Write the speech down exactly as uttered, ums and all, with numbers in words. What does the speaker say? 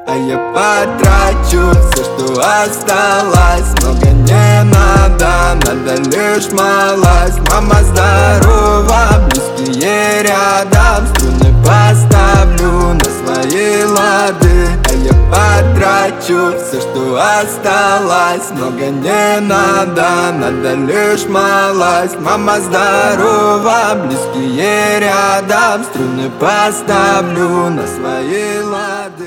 А я потрачу все, что осталось. Много не надо, надо лишь малость. Мама здорова, близкие рядом. Струны поставлю на свои лады. А я потрачу все, что осталось. Много не надо, надо лишь малость. Мама здорова, близкие рядом. Струны поставлю на свои лады.